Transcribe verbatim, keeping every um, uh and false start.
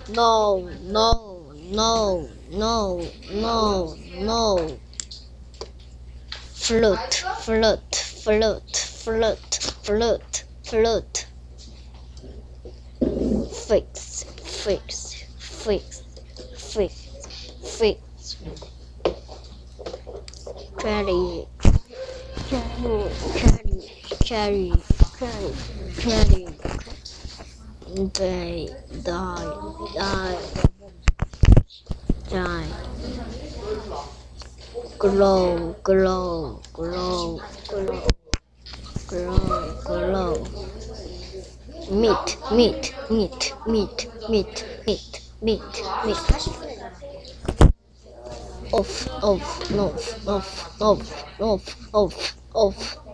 no, no, no, no, no, no. Flute, flute, flute, flute, flute, flute. Fix, fix, fix, fix, fix. Carry, carry, carry, carry, carry, carry. They die, die, die. Glow, glow, glow, glow, glow, glow. Meat, meat, meat, meat, meat, meat, meat, meat. Off, off, off, off, off, off, off, off.